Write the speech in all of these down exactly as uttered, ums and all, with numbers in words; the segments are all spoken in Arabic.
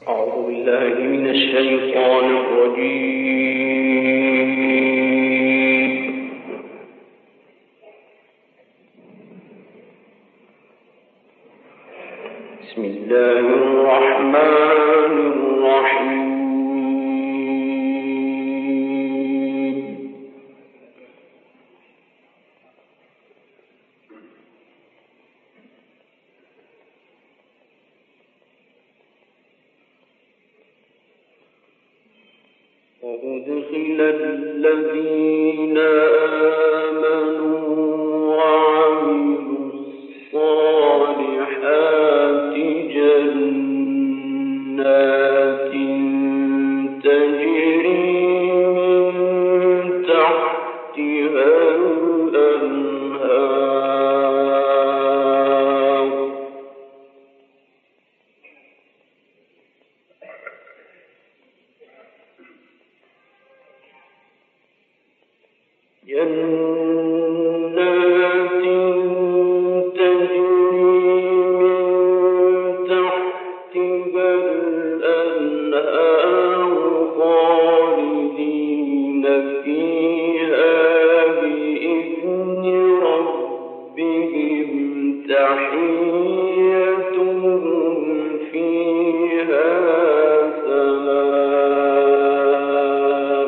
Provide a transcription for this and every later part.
أعوذ بالله من الشيطان الرجيم. بسم الله الرحمن الرحيم. وأدخل الذين آمنوا وعملوا الصالحات جنات تجري من تحتها الأنهار جنات تجري من تحتها الأنهار خالدين فيها بإذن ربهم تحيتهم فيها سلام.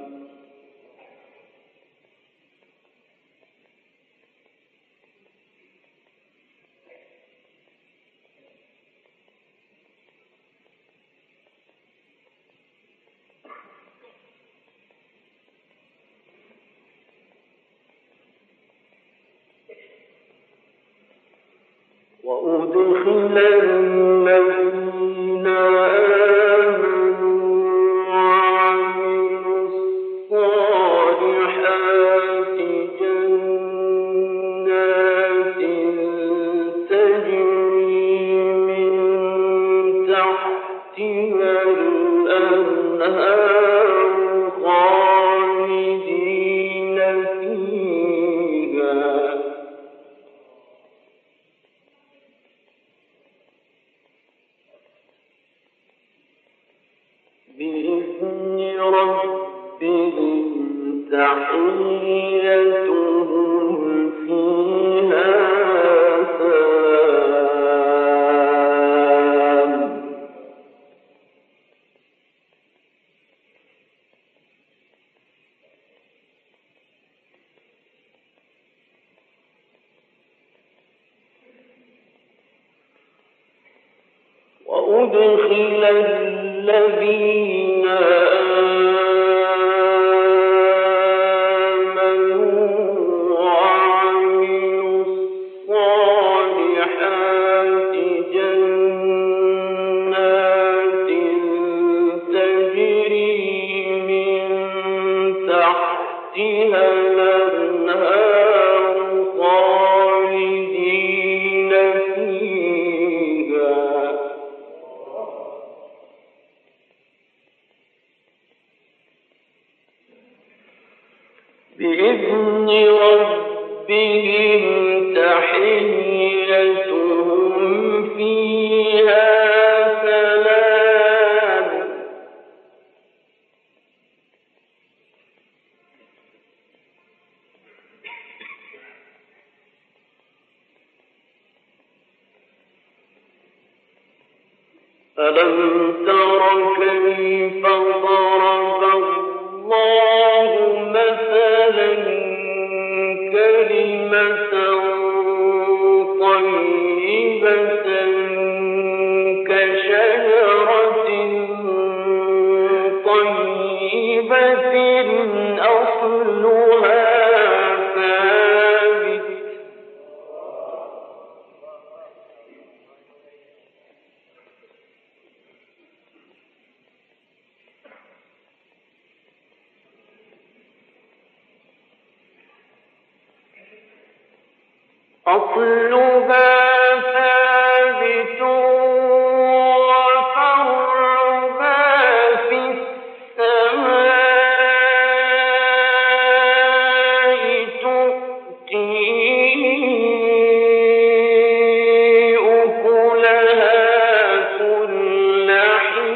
وأدخل الذين آمنوا وعملوا الصالحات جنات تجري من تحتها الأنهار خالدين فيها بإذن ربهم تحيتهم فيها سلام. وأدخل الذين آمنوا وعملوا الصالحات جنات تجري من تحتها الأنهار خالدين فيها بإذن ربهم تحيتهم فيها سلام. ألم تر كيف ضرب الله مثلا كلمة طيبة كشجرة طيبة أصلها ثابت أصلها ثابت وفرعها في السماء تؤتي أكلها كل حين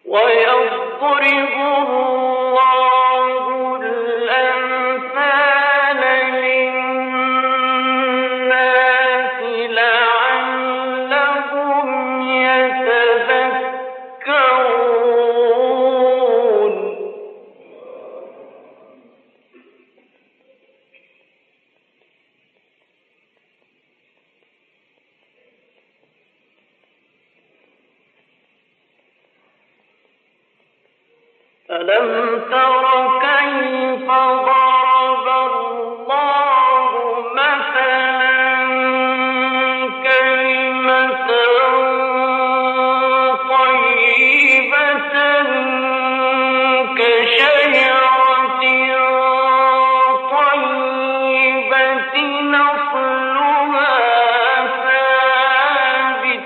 ويضرب الله الأمثال للناس لعلهم يتذكرون. ألم تر كيف ضرب الله مثلا كلمة طيبة كشجرة طيبة أصلها ثابت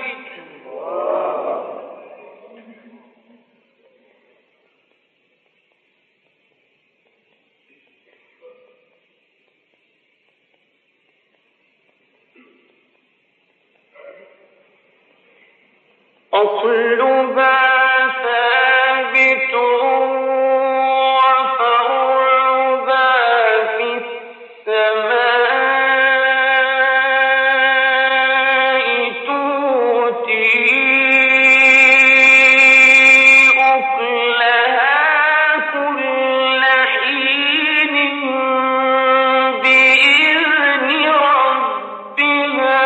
أصلها ثابت وفرعها في السماء تؤتي أكلها كل حين بإذن ربها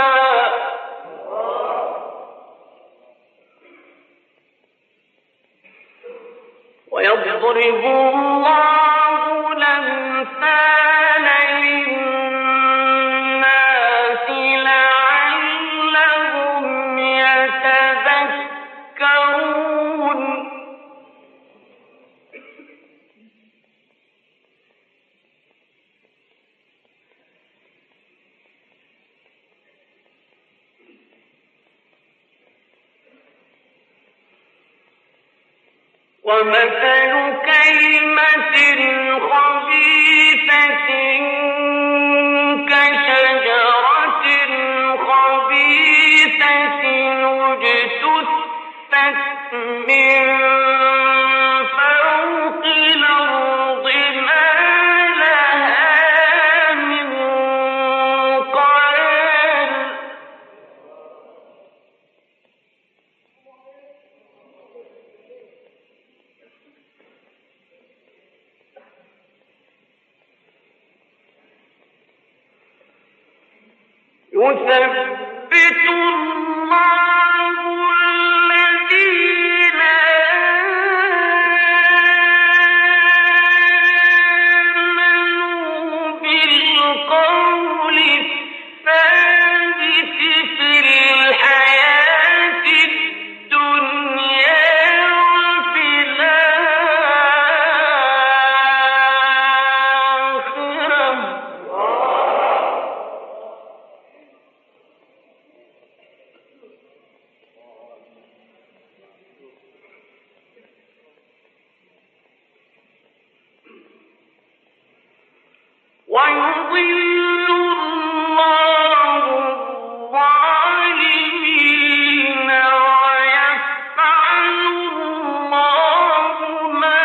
ويضرب الله الأمثال للناس لعلهم يتذكرون. ومثل كلمة خبيثة كشجرة خبيثة اجتثت من فوق الأرض ما لها من قرار. يثبت الله الذين آمنوا بالقول الثابت في الحياة الدنيا وفي الآخرة. ويضل الله الظالمين ويفعل الله ما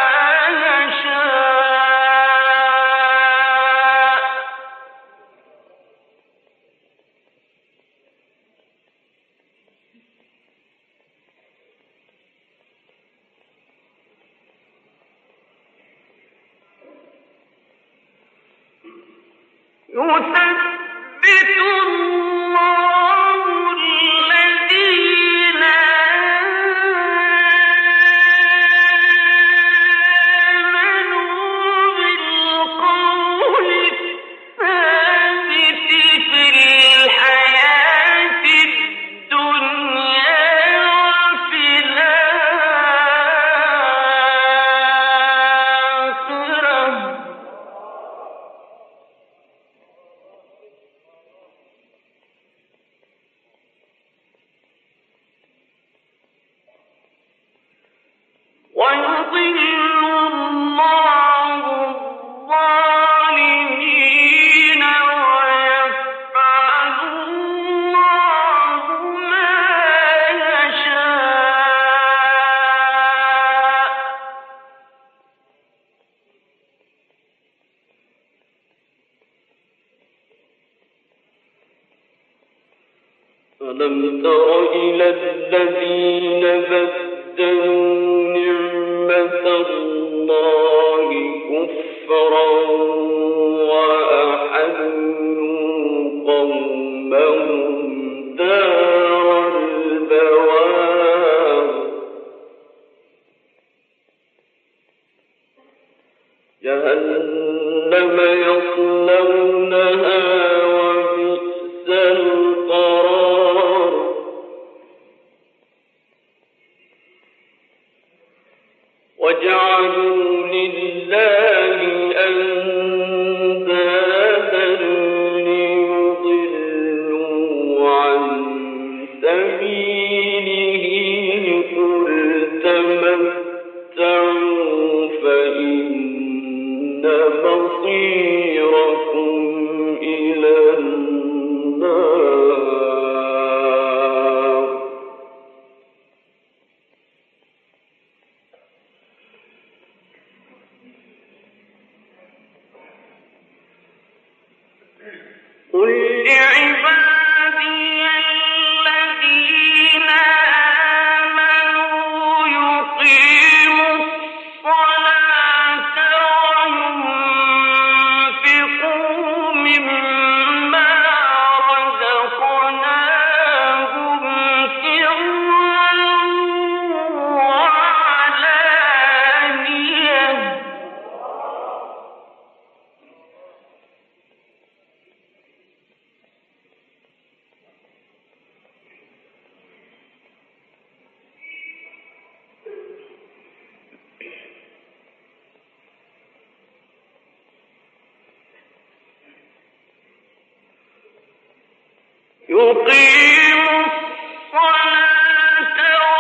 يشاء. يثبت الله الذين آمنوا بالقول الثابت في الحياة الدنيا وفي الآخرة. ألم تر إلى الذين بدلوا نعمة الله كفرا وأحلوا قومهم دار البوار جهنم يصلونها وبئس القرار وجعلوا لله أندادا ليضلوا عن سبيله قل تمتعوا فإن مصيركم إلى النار قل لعبادي الذين آمنوا يقيموا الصلاة وينفقوا مما رزقناهم سرا وعلانية يقيموا الصلاة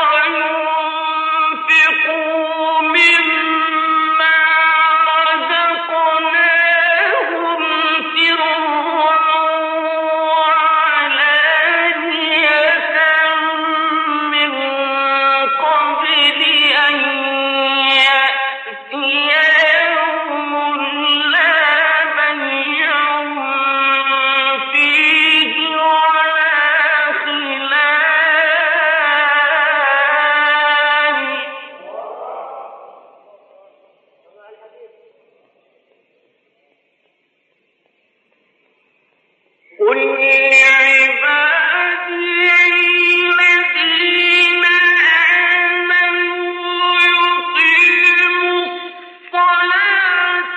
وينفقوا مما رزقناهم سرا وعلانية من قبل أن يأتي يوم لا بيع فيه ولا خلال قل لعبادي الذين آمنوا يقيموا الصلاة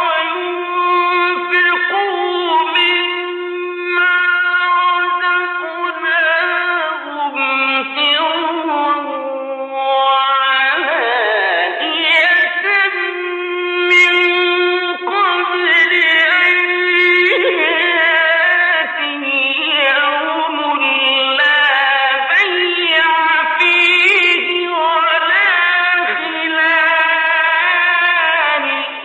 وينفقوا مما رزقناهم سرا وعلانية من قبل أن يأتي يوم لا بيع فيه ولا خلال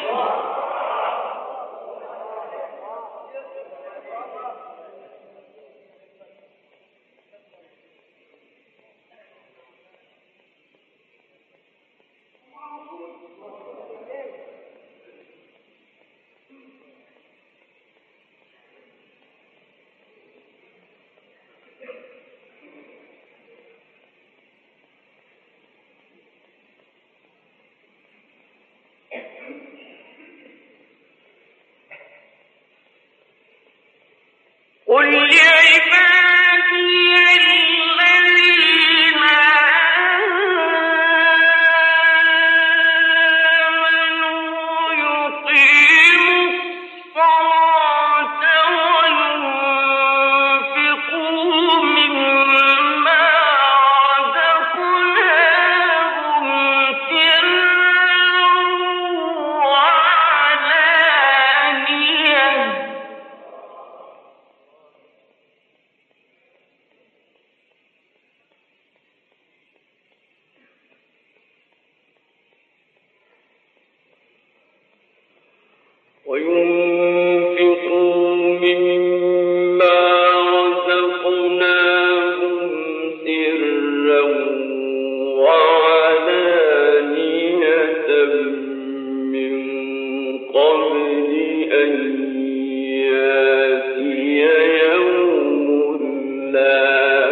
قل لعبادي الذين آمنوا يقيموا الصلاة وينفقوا مما رزقناهم سرا وعلانية وينفقوا مما رزقناهم سرا وعلانية من قبل أن يأتي يوم لا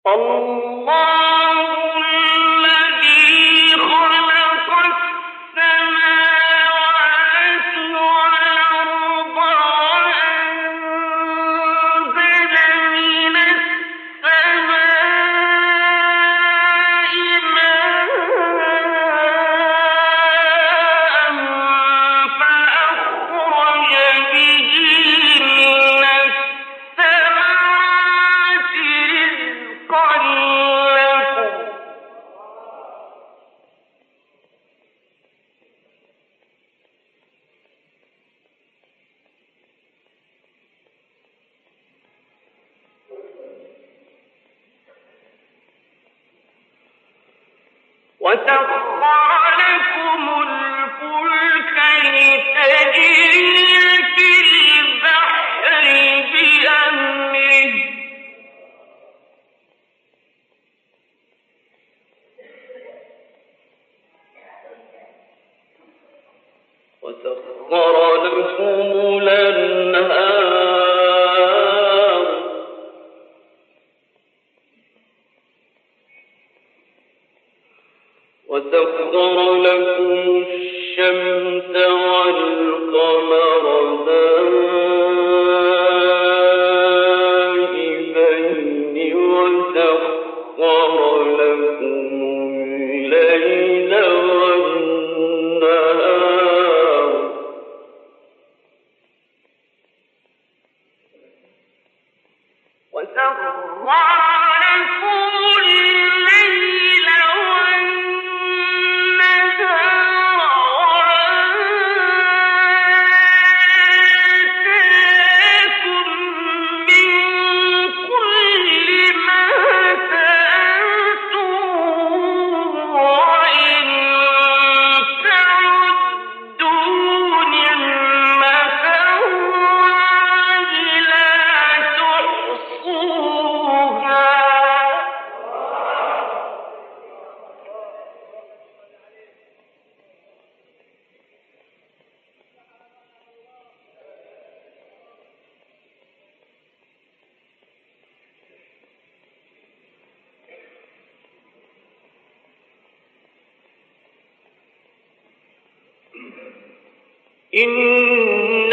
إن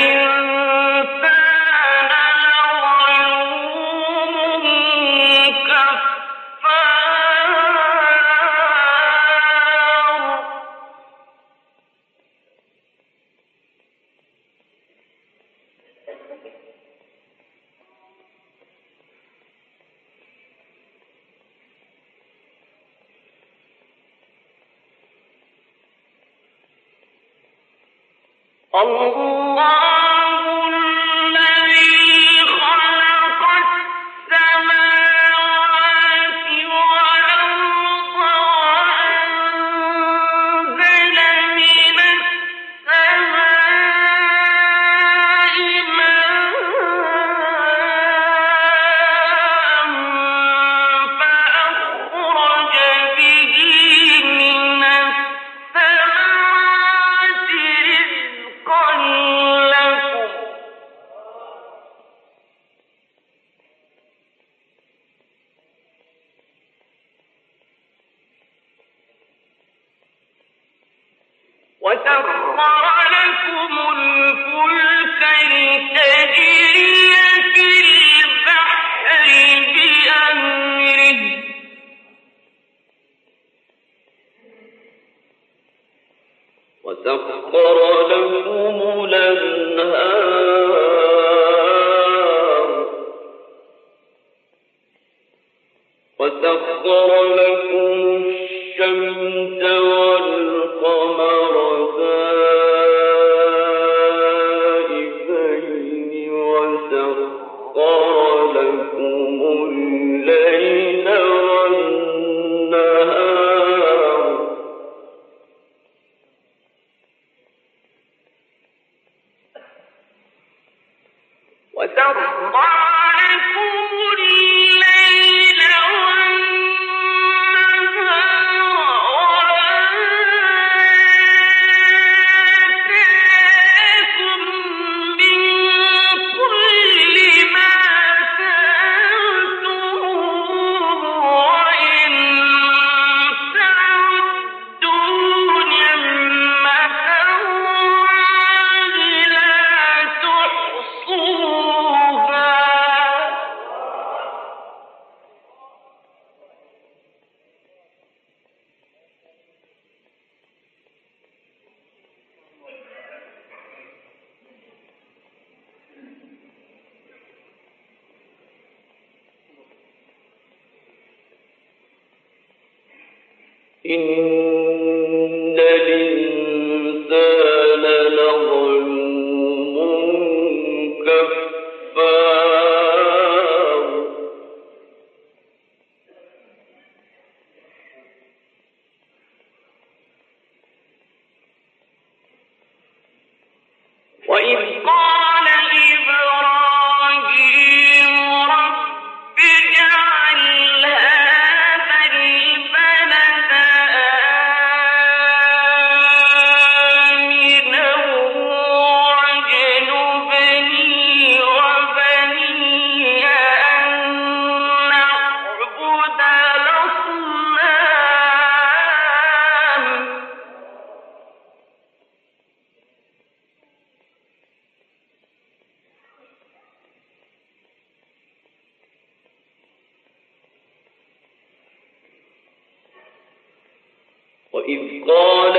الإنسان لظلوم كفار الله الذي خلق السماوات والأرض وأنزل من السماء ماء فأخرج به من الثمرات رزقا لكم وسخر لكم الفلك لتجري في البحر بأمره وسخر لكم الأنهار وسخر لكم الشمس والقمر دائبين وسخر لكم الليل والنهار وسخر لكم الليل والنهار وآتاكم من كل ما سألتموه إن الإنسان لظلوم كفار وإذ قال إبراهيم رب اجعل هذا البلد آمنا واجنبني وبني أن نعبد الأصنام وإذ قال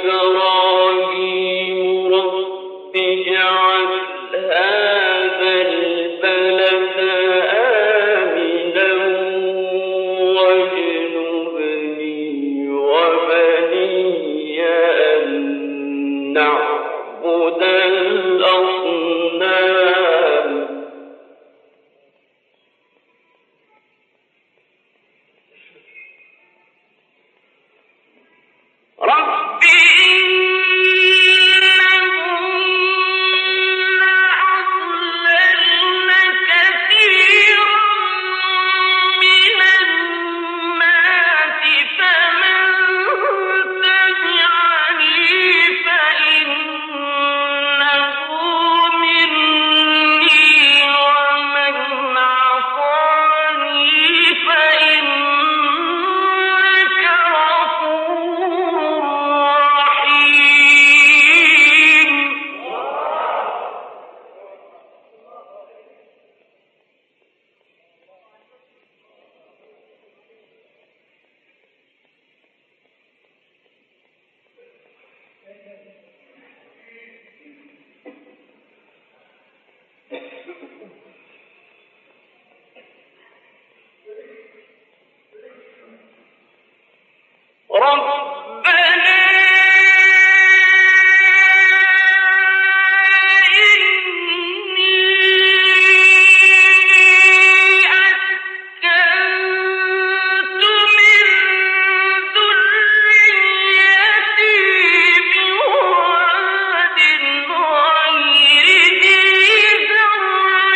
إبراهيم رب اجعل هذا البلد آمنا واجنبني وبني أن نعبد الأصنام رب إنهن أضللن كثيرا من الناس فمن تبعني فإنه مني ومن عصاني فإنك غفور رحيم ربنا إني أسكنت من ذريتي بواد غير ذي زرع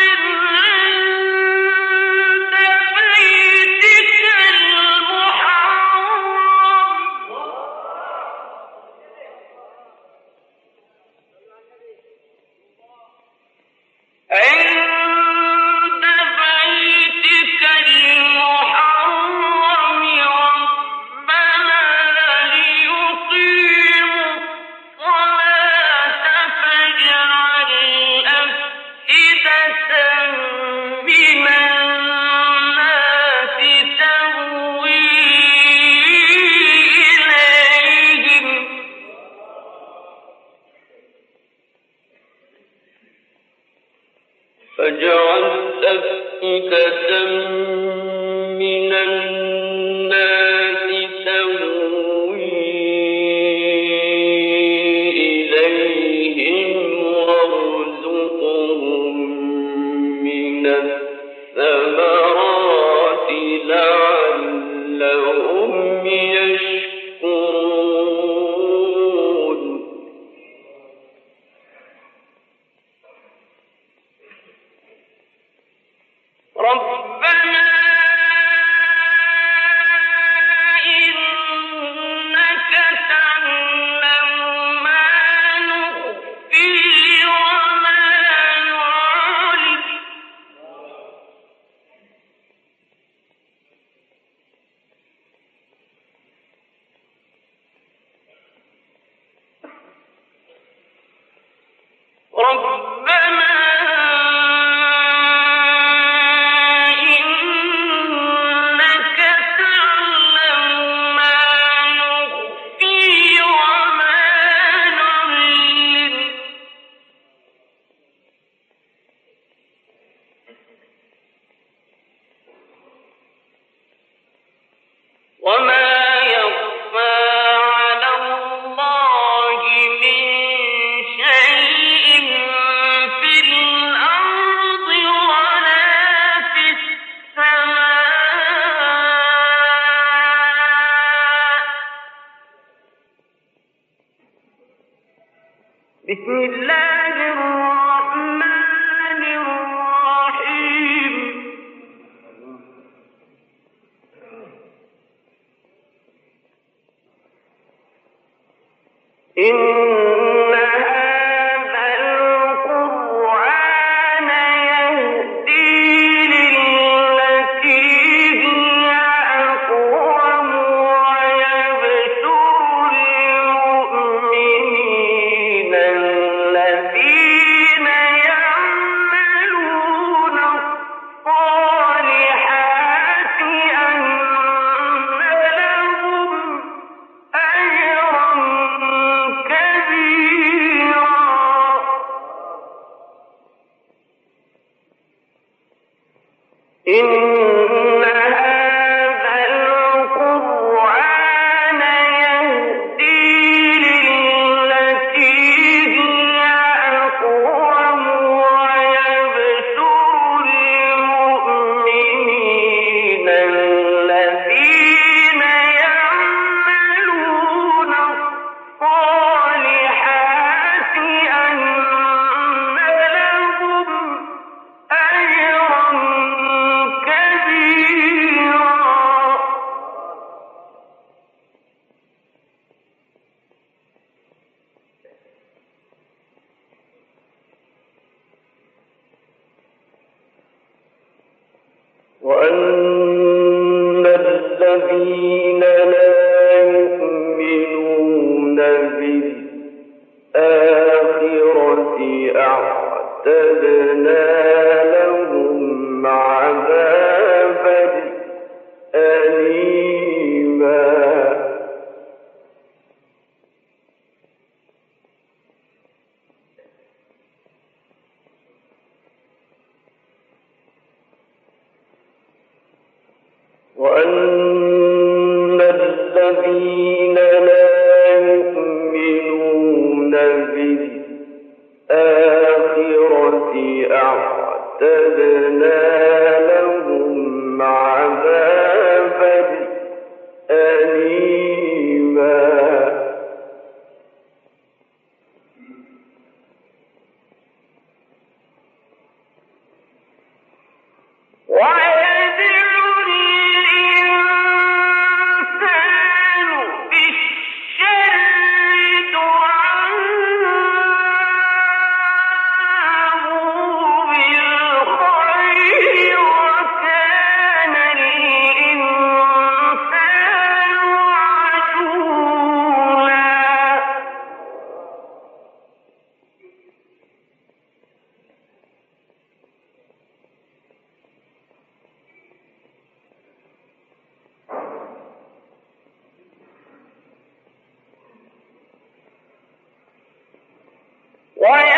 عند بيتك المحرم عند بيتك المحرم ربنا ليقيموا الصلاة فاجعل أفئدة من الناس تهوي إليهم فاجعل أفئدة من الناس تهوي إليهم وارزقهم من الثمرات لعلهم يشكرون ربنا إنك تعلم ما نخفي وما نعلن ربنا إنك وأن الذين لا يؤمنون بالآخرة أعتدنا لهم عذابا أليما. وأن الذين لا يؤمنون بالآخرة أعتدنا لهم عذابا أليما. Why